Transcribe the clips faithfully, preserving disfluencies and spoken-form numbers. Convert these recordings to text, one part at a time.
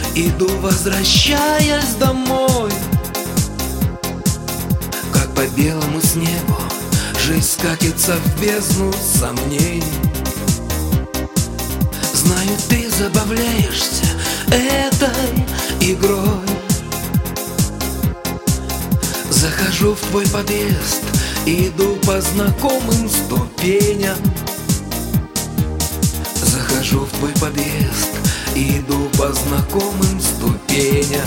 Иду, возвращаясь домой, как по белому снегу жизнь катится в бездну сомнений. Знаю, ты забавляешься этой игрой. Захожу в твой подъезд, иду по знакомым ступеням. Захожу в твой подъезд, иду по знакомым ступеням.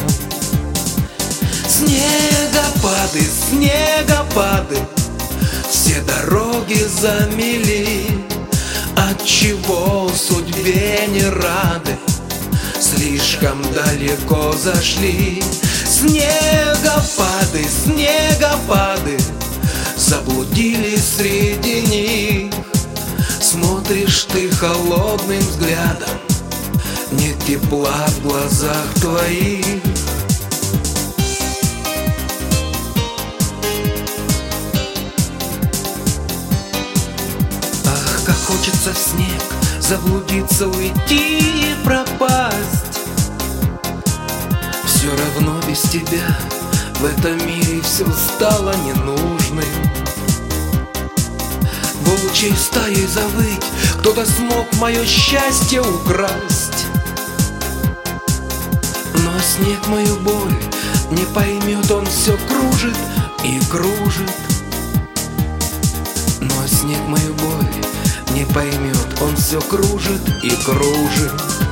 Снегопады, снегопады, все дороги замели. Отчего судьбе не рады, слишком далеко зашли. Снегопады, снегопады, заблудились среди них. Смотришь ты холодным взглядом, нет тепла в глазах твоих. Ах, как хочется в снег заблудиться, уйти и пропасть. Все равно без тебя в этом мире все стало ненужным. Волчьей стаей завыть кто-то смог мое счастье украсть. Но снег мою боль не поймет, он все кружит и кружит. Но снег мою боль не поймет, он все кружит и кружит.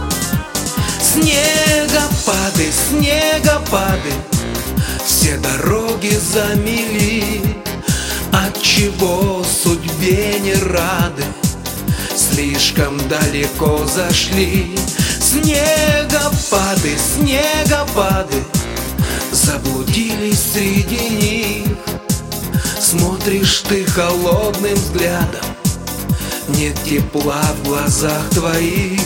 Снегопады, снегопады, все дороги замели. Отчего судьбе не рады, слишком далеко зашли. Снегопады, снегопады, заблудились среди них. Смотришь ты холодным взглядом, нет тепла в глазах твоих.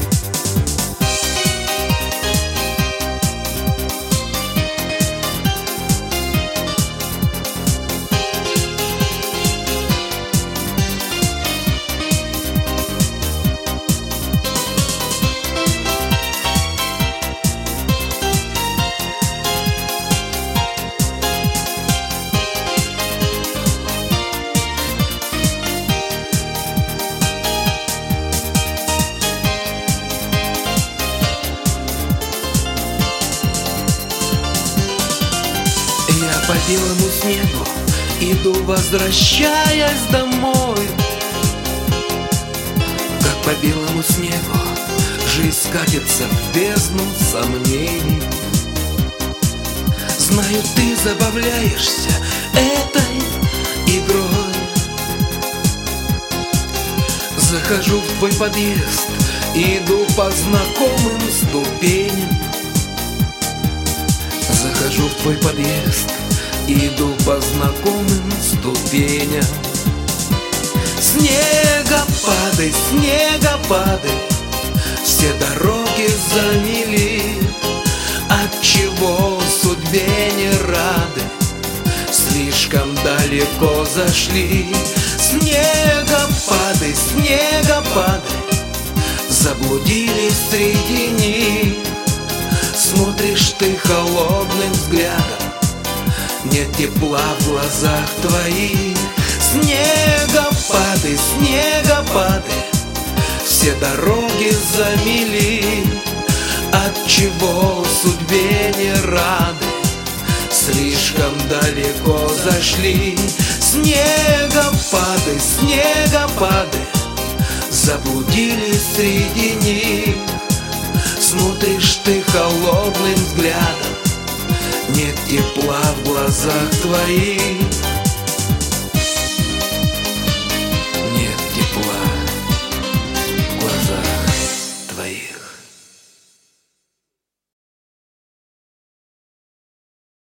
Я по белому снегу иду, возвращаясь домой. Как по белому снегу жизнь катится в бездну сомнений. Знаю, ты забавляешься этой игрой. Захожу в твой подъезд, иду по знакомым ступеням. Захожу в твой подъезд, иду по знакомым ступеням. Снегопады, снегопады, все дороги замели. Отчего судьбе не рады, слишком далеко зашли. Снегопады, снегопады, заблудились среди них. Смотришь ты холодным взглядом, нет тепла в глазах твоих. Снегопады, снегопады, все дороги замели. Отчего судьбе не рады, слишком далеко зашли. Снегопады, снегопады, заблудились среди них. Смотришь ты холодным взглядом, нет тепла в глазах твоих.